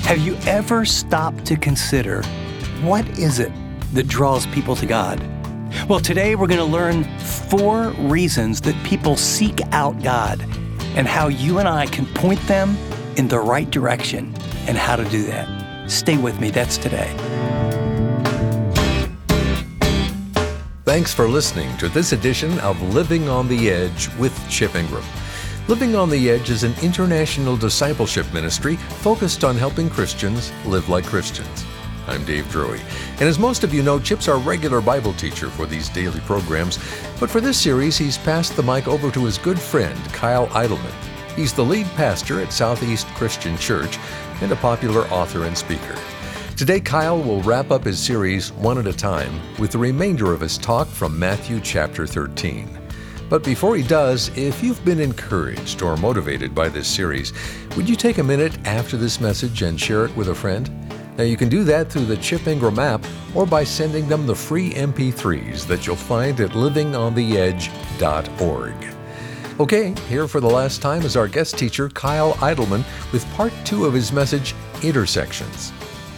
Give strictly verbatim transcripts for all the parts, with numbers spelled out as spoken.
Have you ever stopped to consider, what is it that draws people to God? Well, today we're going to learn four reasons that people seek out God and how you and I can point them in the right direction and how to do that. Stay with me. That's today. Thanks for listening to this edition of Living on the Edge with Chip Ingram. Living on the Edge is an international discipleship ministry focused on helping Christians live like Christians. I'm Dave Drury, and as most of you know, Chip's our regular Bible teacher for these daily programs, but for this series, he's passed the mic over to his good friend, Kyle Idleman. He's the lead pastor at Southeast Christian Church and a popular author and speaker. Today, Kyle will wrap up his series one at a time with the remainder of his talk from Matthew chapter thirteen. But before he does, if you've been encouraged or motivated by this series, would you take a minute after this message and share it with a friend? Now, you can do that through the Chip Ingram app or by sending them the free M P threes that you'll find at living on the edge dot org. Okay, here for the last time is our guest teacher, Kyle Idleman, with part two of his message, Intersections.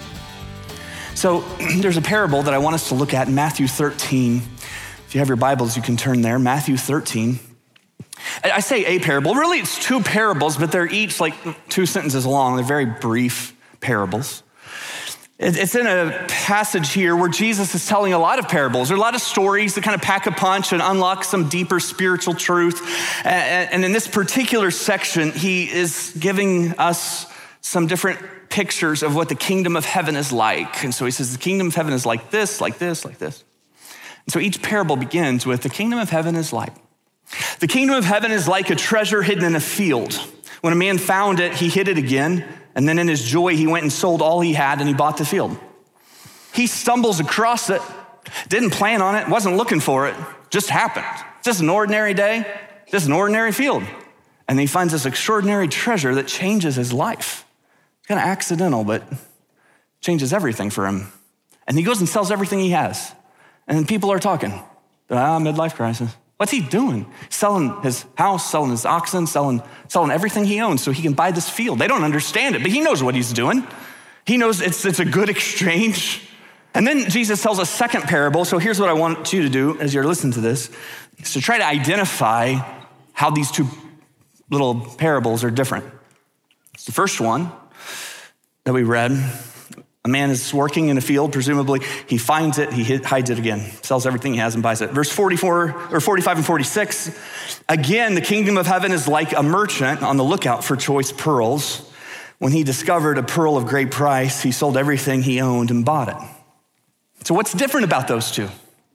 So there's a parable that I want us to look at in Matthew thirteen. If you have your Bibles, you can turn there, Matthew thirteen. I say a parable, really it's two parables, but they're each like two sentences long. They're very brief parables. It's in a passage here where Jesus is telling a lot of parables. There are a lot of stories that kind of pack a punch and unlock some deeper spiritual truth. And in this particular section, he is giving us some different pictures of what the kingdom of heaven is like. And so he says, the kingdom of heaven is like this, like this, like this. And so each parable begins with, the kingdom of heaven is like. The kingdom of heaven is like a treasure hidden in a field. When a man found it, he hid it again. And then in his joy, he went and sold all he had and he bought the field. He stumbles across it, didn't plan on it, wasn't looking for it, just happened. Just an ordinary day, just an ordinary field. And he finds this extraordinary treasure that changes his life. It's kind of accidental, but changes everything for him. And he goes and sells everything he has. And then people are talking, ah, midlife crisis. What's he doing? Selling his house, selling his oxen, selling, selling everything he owns so he can buy this field. They don't understand it, but he knows what he's doing. He knows it's, it's a good exchange. And then Jesus tells a second parable. So here's what I want you to do as you're listening to this, is to try to identify how these two little parables are different. It's the first one that we read. A man is working in a field, presumably. He finds it, he hides it again, sells everything he has and buys it. Verse forty-four or forty-five and forty-six, again, the kingdom of heaven is like a merchant on the lookout for choice pearls. When he discovered a pearl of great price, he sold everything he owned and bought it. So what's different about those two?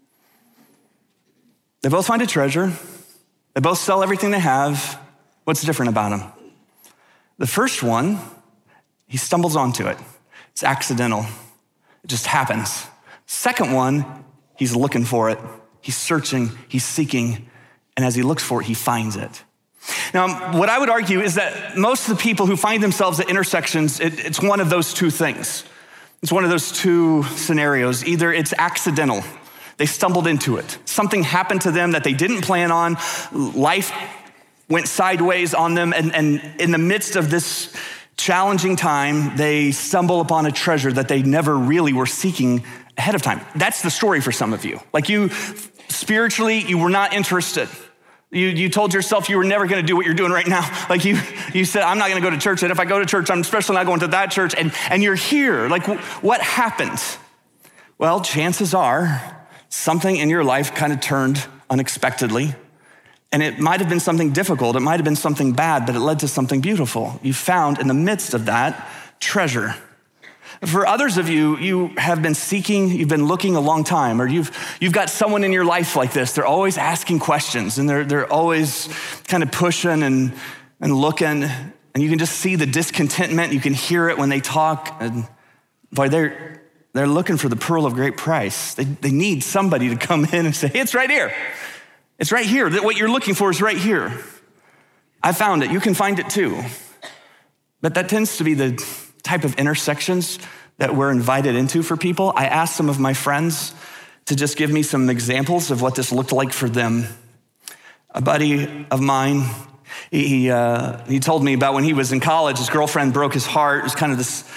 They both find a treasure. They both sell everything they have. What's different about them? The first one, he stumbles onto it. It's accidental. It just happens. Second one, he's looking for it. He's searching, he's seeking, and as he looks for it, he finds it. Now, what I would argue is that most of the people who find themselves at intersections, it, it's one of those two things. It's one of those two scenarios. Either it's accidental, they stumbled into it. Something happened to them that they didn't plan on. Life went sideways on them, and, and in the midst of this challenging time, they stumble upon a treasure that they never really were seeking ahead of time. That's the story for some of you. Like you, spiritually, you were not interested. You, you told yourself you were never gonna do what you're doing right now. Like you, you said, I'm not gonna go to church, and if I go to church, I'm especially not going to that church, and, and you're here. Like what happened? Well, chances are something in your life kind of turned unexpectedly. And it might have been something difficult, it might have been something bad, but it led to something beautiful. You found in the midst of that treasure. For others of you, you have been seeking, you've been looking a long time, or you've you've got someone in your life like this. They're always asking questions, and they're they're always kind of pushing and, and looking, and you can just see the discontentment. You can hear it when they talk, and boy, they're they're looking for the pearl of great price. They they need somebody to come in and say, hey, it's right here. It's right here. What you're looking for is right here. I found it. You can find it too. But that tends to be the type of intersections that we're invited into for people. I asked some of my friends to just give me some examples of what this looked like for them. A buddy of mine, he, uh, he told me about when he was in college, his girlfriend broke his heart. It was kind of this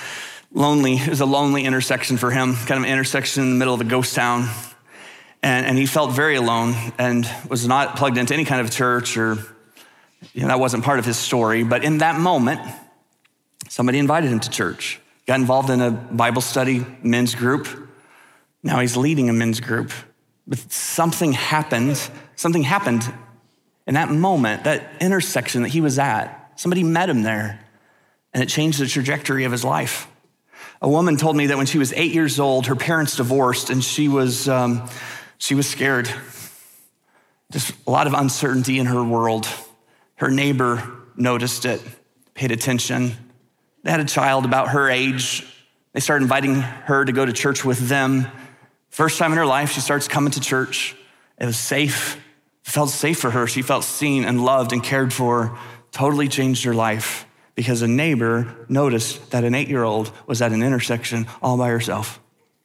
lonely. It was a lonely intersection for him, kind of an intersection in the middle of a ghost town. And, and he felt very alone and was not plugged into any kind of church, or you know, that wasn't part of his story. But in that moment, somebody invited him to church, got involved in a Bible study men's group. Now he's leading a men's group. But something happened, something happened in that moment, that intersection that he was at. Somebody met him there, and it changed the trajectory of his life. A woman told me that when she was eight years old, her parents divorced, and she was um, she was scared. Just a lot of uncertainty in her world. Her neighbor noticed it, paid attention. They had a child about her age. They started inviting her to go to church with them. First time in her life, she starts coming to church. It was safe. It felt safe for her. She felt seen and loved and cared for. Totally changed her life because a neighbor noticed that an eight-year-old was at an intersection all by herself.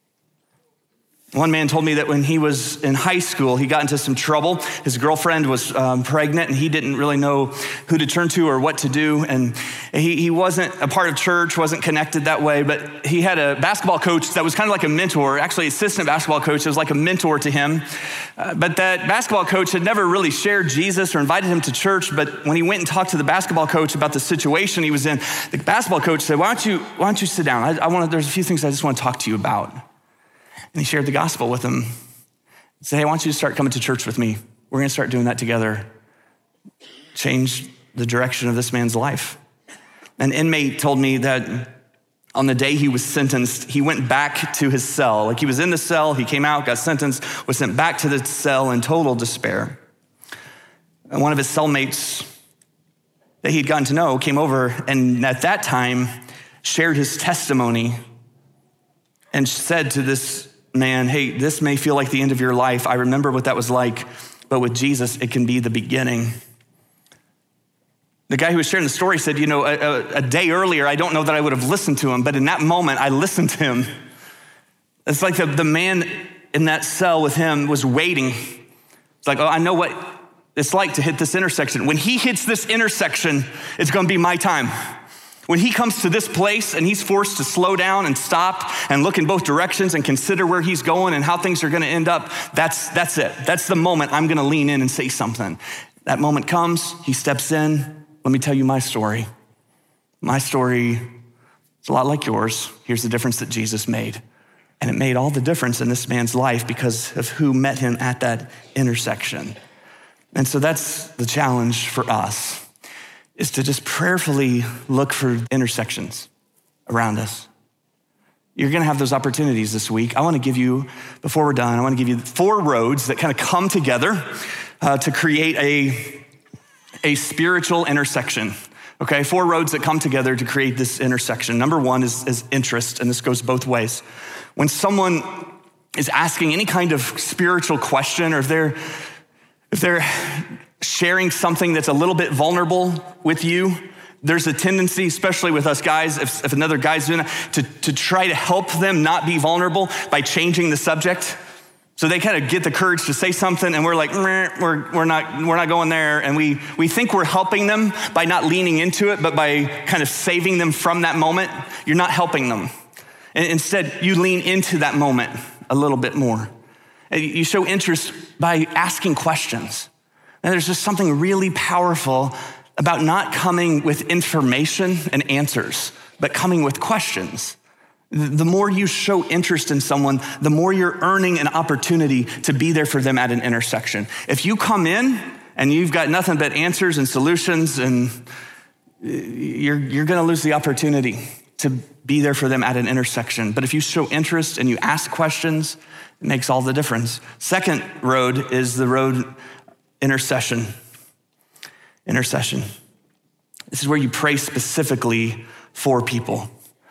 One man told me that when he was in high school, he got into some trouble. His girlfriend was um, pregnant, and he didn't really know who to turn to or what to do. And he, he wasn't a part of church, wasn't connected that way, but he had a basketball coach that was kind of like a mentor, actually assistant basketball coach that was like a mentor to him. Uh, but that basketball coach had never really shared Jesus or invited him to church. But when he went and talked to the basketball coach about the situation he was in, the basketball coach said, why don't you, why don't you sit down? I, I want to, there's a few things I just want to talk to you about. And he shared the gospel with him. He said, hey, I want you to start coming to church with me. We're going to start doing that together. Change the direction of this man's life. An inmate told me that on the day he was sentenced, he went back to his cell. Like he was in the cell, he came out, got sentenced, was sent back to the cell in total despair. And one of his cellmates that he'd gotten to know came over, and at that time shared his testimony and said to this man, hey, this may feel like the end of your life. I remember what that was like, but with Jesus, it can be the beginning. The guy who was sharing the story said, you know, a, a, a day earlier, I don't know that I would have listened to him, but in that moment, I listened to him. It's like the, the man in that cell with him was waiting. It's like, oh, I know what it's like to hit this intersection. When he hits this intersection, it's gonna be my time. When he comes to this place and he's forced to slow down and stop and look in both directions and consider where he's going and how things are gonna end up, that's, that's it. That's the moment I'm gonna lean in and say something. That moment comes, he steps in. Let me tell you my story. My story is a lot like yours. Here's the difference that Jesus made. And it made all the difference in this man's life because of who met him at that intersection. And so that's the challenge for us, is to just prayerfully look for intersections around us. You're gonna have those opportunities this week. I wanna give you, before we're done, I wanna give you four roads that kind of come together uh, to create a, a spiritual intersection, okay? Four roads that come together to create this intersection. Number one is, is interest, and this goes both ways. When someone is asking any kind of spiritual question, or if they're, if they're sharing something that's a little bit vulnerable with you, there's a tendency, especially with us guys, if, if another guy's doing it, to, to try to help them not be vulnerable by changing the subject. So they kind of get the courage to say something, and we're like, we're, we're not we're not going there. And we, we think we're helping them by not leaning into it, but by kind of saving them from that moment. You're not helping them. And instead, you lean into that moment a little bit more. You show interest by asking questions. And there's just something really powerful about not coming with information and answers, but coming with questions. The more you show interest in someone, the more you're earning an opportunity to be there for them at an intersection. If you come in and you've got nothing but answers and solutions, and you're, you're gonna lose the opportunity to be there for them at an intersection. But if you show interest and you ask questions, it makes all the difference. Second road is the road intercession. Intercession. This is where you pray specifically for people.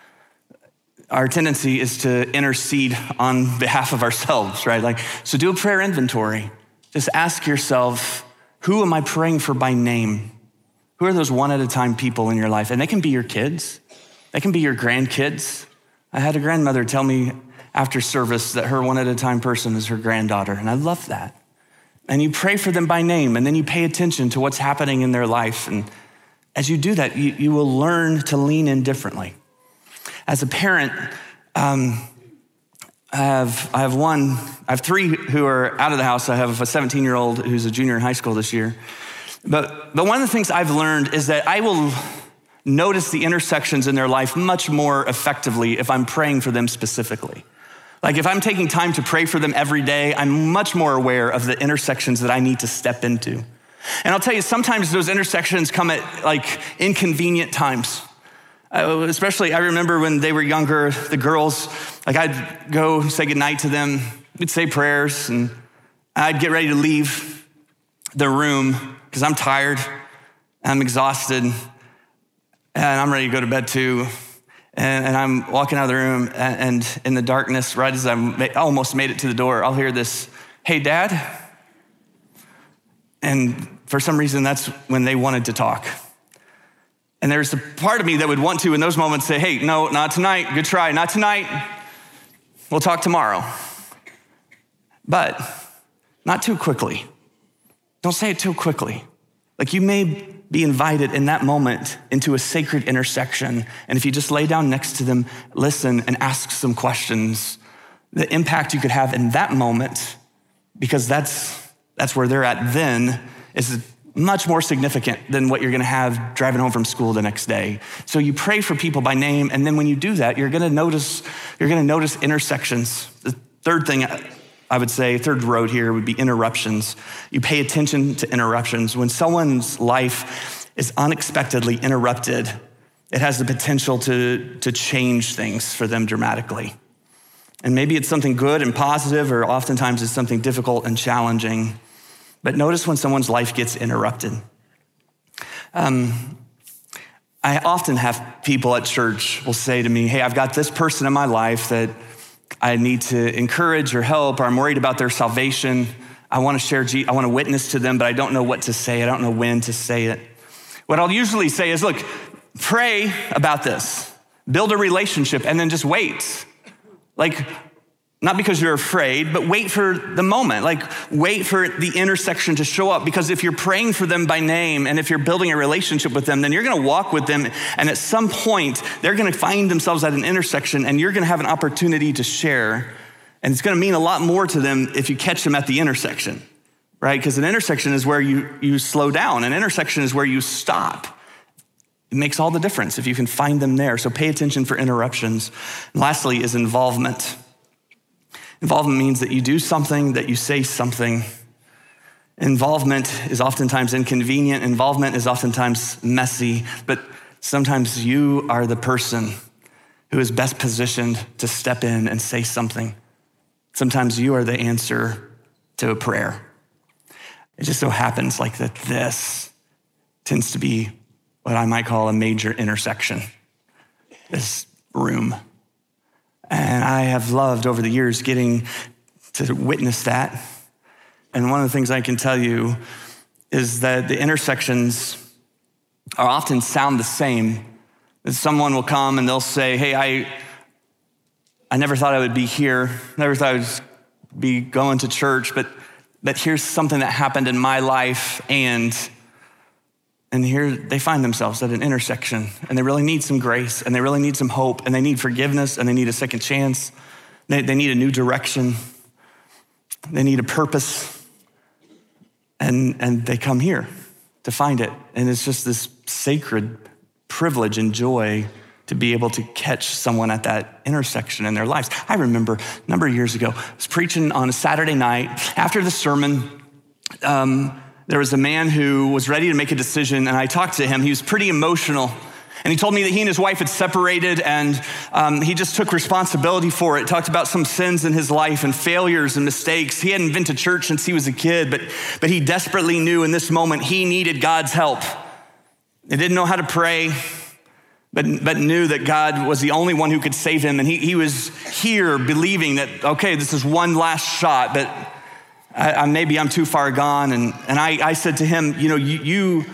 Our tendency is to intercede on behalf of ourselves, right? Like, so do a prayer inventory. Just ask yourself, who am I praying for by name? Who are those one at a time people in your life? And they can be your kids. They can be your grandkids. I had a grandmother tell me after service that her one at a time person is her granddaughter. And I love that. And you pray for them by name, and then you pay attention to what's happening in their life. And as you do that, you, you will learn to lean in differently. As a parent, um, I have I have one, I have three who are out of the house. I have a seventeen-year-old who's a junior in high school this year. But, but one of the things I've learned is that I will notice the intersections in their life much more effectively if I'm praying for them specifically. Like if I'm taking time to pray for them every day, I'm much more aware of the intersections that I need to step into. And I'll tell you, sometimes those intersections come at like inconvenient times. Uh, especially, I remember when they were younger, the girls, like I'd go say goodnight to them, we'd say prayers, and I'd get ready to leave the room because I'm tired, I'm exhausted, and I'm ready to go to bed too. And, and I'm walking out of the room, and, and in the darkness, right as I almost made it to the door, I'll hear this, "Hey, Dad." And for some reason, that's when they wanted to talk. And there's a part of me that would want to in those moments say, "Hey, no, not tonight. Good try. Not tonight. We'll talk tomorrow." But not too quickly. Don't say it too quickly. Like you may be invited in that moment into a sacred intersection. And if you just lay down next to them, listen and ask some questions, the impact you could have in that moment, because that's, that's where they're at then, is much more significant than what you're gonna have driving home from school the next day. So you pray for people by name, and then when you do that, you're gonna notice, you're gonna notice intersections. The third thing I would say, third road here would be interruptions. You pay attention to interruptions. When someone's life is unexpectedly interrupted, it has the potential to, to change things for them dramatically. And maybe it's something good and positive, or oftentimes it's something difficult and challenging. But notice when someone's life gets interrupted. Um, I often have people at church will say to me, "Hey, I've got this person in my life that I need to encourage or help, or I'm worried about their salvation. I want to share, I want to witness to them, but I don't know what to say. I don't know when to say it." What I'll usually say is, look, pray about this, build a relationship, and then just wait. Like, not because you're afraid, but wait for the moment. Like, wait for the intersection to show up. Because if you're praying for them by name, and if you're building a relationship with them, then you're gonna walk with them, and at some point, they're gonna find themselves at an intersection, and you're gonna have an opportunity to share. And it's gonna mean a lot more to them if you catch them at the intersection, right? Because an intersection is where you, you slow down. An intersection is where you stop. It makes all the difference if you can find them there. So pay attention for interruptions. And lastly is involvement. Involvement means that you do something, that you say something. Involvement is oftentimes inconvenient. Involvement is oftentimes messy, but sometimes you are the person who is best positioned to step in and say something. Sometimes you are the answer to a prayer. It just so happens like that this tends to be what I might call a major intersection, this room. And I have loved over the years getting to witness that. And one of the things I can tell you is that the intersections are often sound the same. That someone will come and they'll say, "Hey, I, I never thought I would be here. Never thought I would be going to church, but, but here's something that happened in my life, and And here they find themselves at an intersection, and they really need some grace, and they really need some hope, and they need forgiveness, and they need a second chance. They, they need a new direction. They need a purpose. And, and they come here to find it. And it's just this sacred privilege and joy to be able to catch someone at that intersection in their lives. I remember a number of years ago, I was preaching on a Saturday night. After the sermon, um, there was a man who was ready to make a decision, and I talked to him. He was pretty emotional, and he told me that he and his wife had separated, and um, he just took responsibility for it. Talked about some sins in his life and failures and mistakes. He hadn't been to church since he was a kid, but, but he desperately knew in this moment he needed God's help. He didn't know how to pray, but, but knew that God was the only one who could save him, and he, he was here believing that, okay, this is one last shot, but I, I, maybe I'm too far gone. And, and I, I said to him, you know, you, you,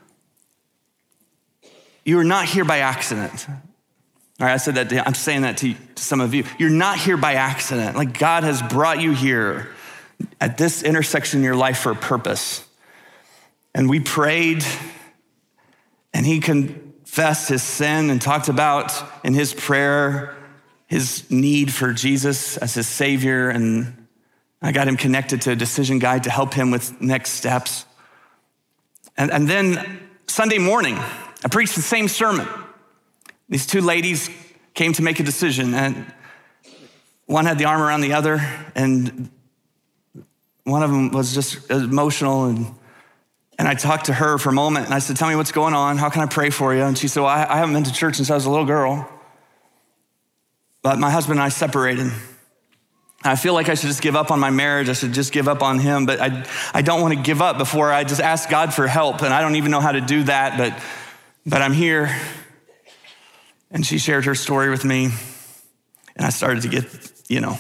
you are not here by accident. All right, I said that to him. I'm saying that to, to some of you. You're not here by accident. Like, God has brought you here at this intersection in your life for a purpose. And we prayed, and he can confessed his sin and talked about in his prayer his need for Jesus as his Savior. And I got him connected to a decision guide to help him with next steps. And, and then Sunday morning, I preached the same sermon. These two ladies came to make a decision, and one had the arm around the other, and one of them was just emotional. And, and I talked to her for a moment, and I said, tell me what's going on. How can I pray for you? And she said, well, I, I haven't been to church since I was a little girl, but my husband and I separated. I feel like I should just give up on my marriage. I should just give up on him, but I, I don't want to give up before I just ask God for help, and I don't even know how to do that, but, but I'm here. And she shared her story with me, and I started to get, you know,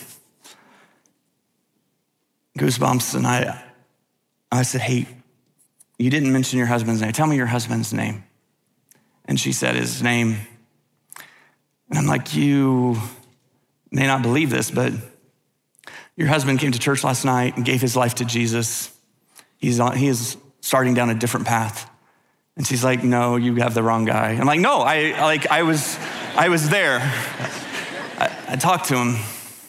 goosebumps. And I, I said, hey, you didn't mention your husband's name. Tell me your husband's name. And she said his name. And I'm like, you may not believe this, but your husband came to church last night and gave his life to Jesus. He's on, he is starting down a different path. And she's like, no, you have the wrong guy. I'm like, no, I like I was I was there. I, I talked to him.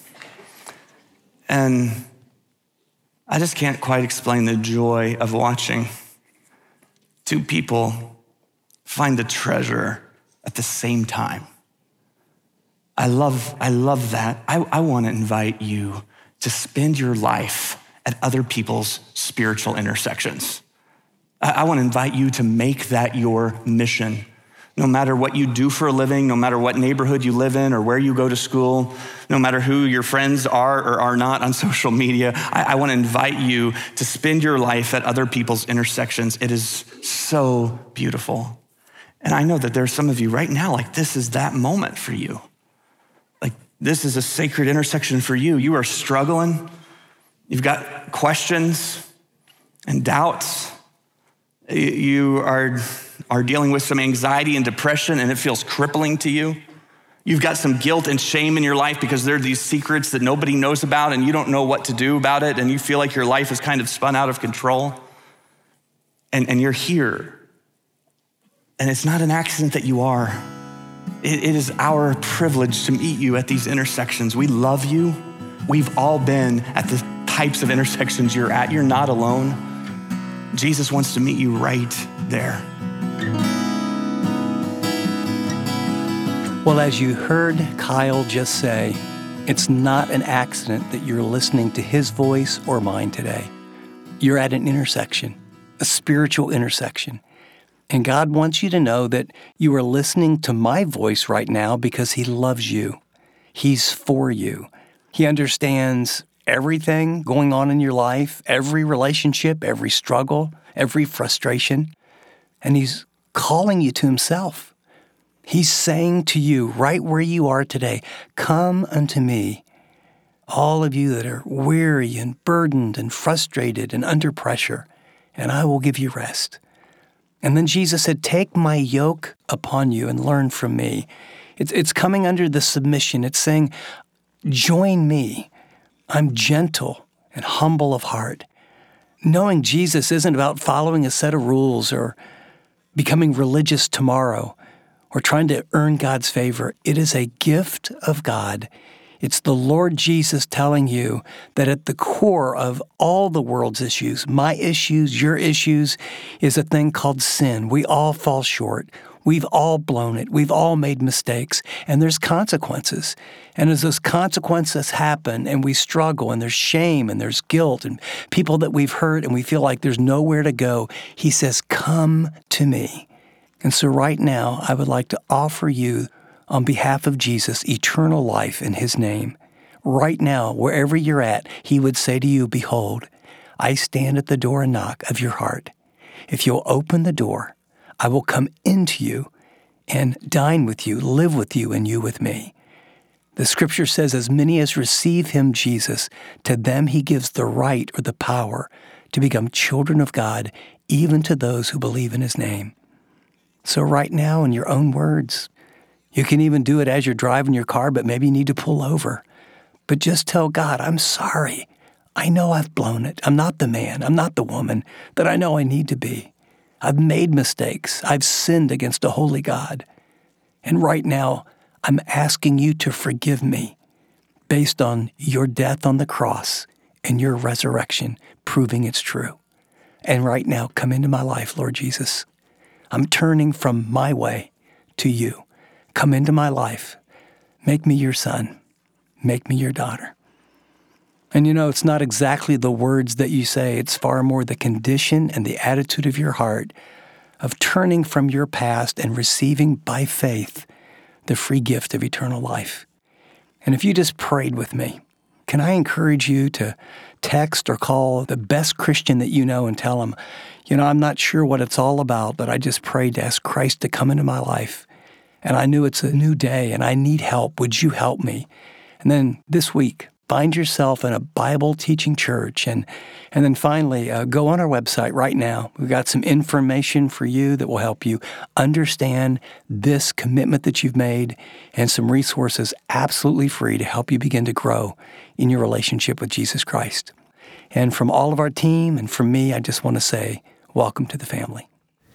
And I just can't quite explain the joy of watching two people find the treasure at the same time. I love, I love that. I, I want to invite you to spend your life at other people's spiritual intersections. I, I want to invite you to make that your mission. No matter what you do for a living, no matter what neighborhood you live in or where you go to school, no matter who your friends are or are not on social media, I, I want to invite you to spend your life at other people's intersections. It is so beautiful. And I know that there's some of you right now, like this is that moment for you. Like this is a sacred intersection for you. You are struggling. You've got questions and doubts. You are, are dealing with some anxiety and depression, and it feels crippling to you. You've got some guilt and shame in your life because there are these secrets that nobody knows about and you don't know what to do about it, and you feel like your life is kind of spun out of control. And, and you're here. And it's not an accident that you are. It, it is our privilege to meet you at these intersections. We love you. We've all been at the types of intersections you're at. You're not alone. Jesus wants to meet you right there. Well, as you heard Kyle just say, it's not an accident that you're listening to his voice or mine today. You're at an intersection, a spiritual intersection. And God wants you to know that you are listening to my voice right now because he loves you. He's for you. He understands everything going on in your life, every relationship, every struggle, every frustration. And he's calling you to himself. He's saying to you right where you are today, come unto me, all of you that are weary and burdened and frustrated and under pressure, and I will give you rest. And then Jesus said, take my yoke upon you and learn from me. It's, it's coming under the submission. It's saying, join me. I'm gentle and humble of heart. Knowing Jesus isn't about following a set of rules or becoming religious tomorrow or trying to earn God's favor. It is a gift of God. It's the Lord Jesus telling you that at the core of all the world's issues, my issues, your issues, is a thing called sin. We all fall short. We've all blown it. We've all made mistakes, and there's consequences. And as those consequences happen and we struggle and there's shame and there's guilt and people that we've hurt and we feel like there's nowhere to go, he says, come to me. And so right now, I would like to offer you, on behalf of Jesus, eternal life in his name. Right now, wherever you're at, he would say to you, behold, I stand at the door and knock of your heart. If you'll open the door, I will come into you and dine with you, live with you, and you with me. The scripture says, as many as receive him, Jesus, to them he gives the right or the power to become children of God, even to those who believe in his name. So right now, in your own words, you can even do it as you're driving your car, but maybe you need to pull over. But just tell God, I'm sorry. I know I've blown it. I'm not the man. I'm not the woman that I know I need to be. I've made mistakes. I've sinned against a holy God. And right now, I'm asking you to forgive me based on your death on the cross and your resurrection, proving it's true. And right now, come into my life, Lord Jesus. I'm turning from my way to you. Come into my life. Make me your son. Make me your daughter. And you know, it's not exactly the words that you say. It's far more the condition and the attitude of your heart of turning from your past and receiving by faith the free gift of eternal life. And if you just prayed with me, can I encourage you to text or call the best Christian that you know and tell them, you know, I'm not sure what it's all about, but I just prayed to ask Christ to come into my life. And I knew it's a new day and I need help. Would you help me? And then this week, find yourself in a Bible teaching church. And, and then finally, uh, go on our website right now. We've got some information for you that will help you understand this commitment that you've made and some resources absolutely free to help you begin to grow in your relationship with Jesus Christ. And from all of our team and from me, I just want to say, welcome to the family.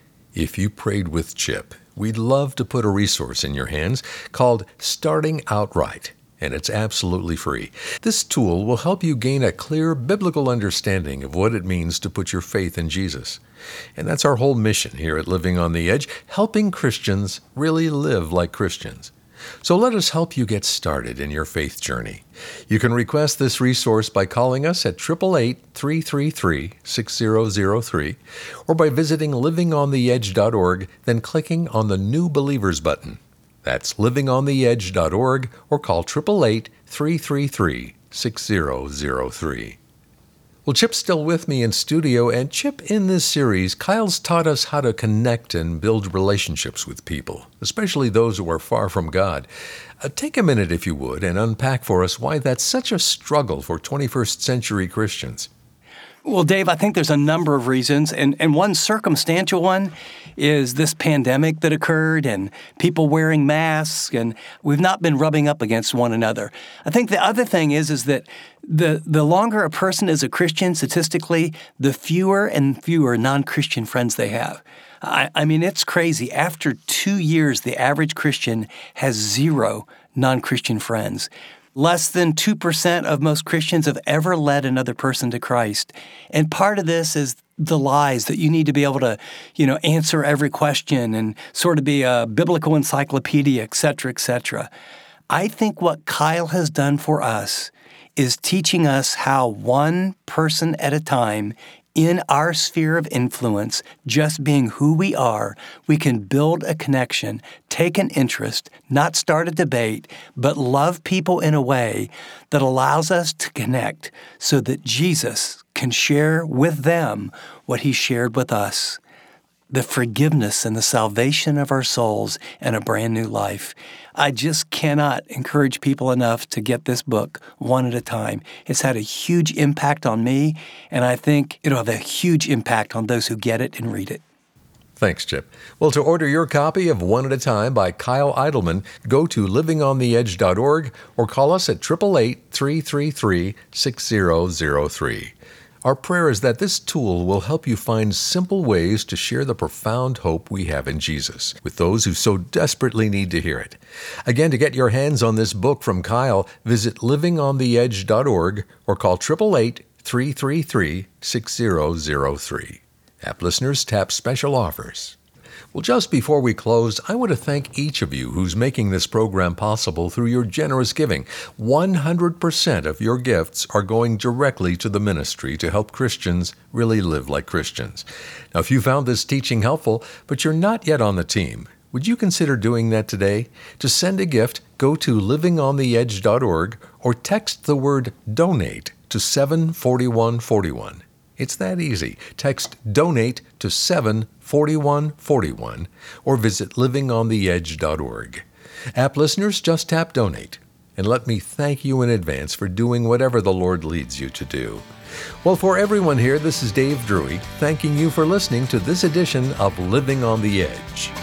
If you prayed with Chip, we'd love to put a resource in your hands called Starting Out Right, and it's absolutely free. This tool will help you gain a clear biblical understanding of what it means to put your faith in Jesus. And that's our whole mission here at Living on the Edge, helping Christians really live like Christians. So let us help you get started in your faith journey. You can request this resource by calling us at eight eight eight, three three three, six zero zero three or by visiting living on the edge dot org, then clicking on the New Believers button. That's living on the edge dot org or call eight eight eight, three three three, six zero zero three. Well, Chip's still with me in studio, and Chip, in this series, Kyle's taught us how to connect and build relationships with people, especially those who are far from God. Uh, take a minute, if you would, and unpack for us why that's such a struggle for twenty-first century Christians. Well, Dave, I think there's a number of reasons, and, and one circumstantial one is this pandemic that occurred and people wearing masks, and we've not been rubbing up against one another. I think the other thing is, is that the, the longer a person is a Christian, statistically, the fewer and fewer non-Christian friends they have. I, I mean, it's crazy. After two years, the average Christian has zero non-Christian friends. Less than two percent of most Christians have ever led another person to Christ. And part of this is the lies that you need to be able to, you know, answer every question and sort of be a biblical encyclopedia, et cetera, et cetera. I think what Kyle has done for us is teaching us how one person at a time in our sphere of influence, just being who we are, we can build a connection, take an interest, not start a debate, but love people in a way that allows us to connect so that Jesus can share with them what he shared with us. The forgiveness and the salvation of our souls and a brand new life. I just cannot encourage people enough to get this book one at a time. It's had a huge impact on me, and I think it'll have a huge impact on those who get it and read it. Thanks, Chip. Well, to order your copy of One at a Time by Kyle Idleman, go to living on the edge dot org or call us at eight eight eight, three three three, six zero zero three. Our prayer is that this tool will help you find simple ways to share the profound hope we have in Jesus with those who so desperately need to hear it. Again, to get your hands on this book from Kyle, visit living on the edge dot org or call eight eight eight, three three three, six zero zero three. App listeners tap special offers. Well, just before we close, I want to thank each of you who's making this program possible through your generous giving. one hundred percent of your gifts are going directly to the ministry to help Christians really live like Christians. Now, if you found this teaching helpful, but you're not yet on the team, would you consider doing that today? To send a gift, go to living on the edge dot org or text the word DONATE to seven four one four one. It's that easy. Text DONATE to seven four one four one or visit living on the edge dot org. App listeners, just tap Donate. And let me thank you in advance for doing whatever the Lord leads you to do. Well, for everyone here, this is Dave Drury, thanking you for listening to this edition of Living on the Edge.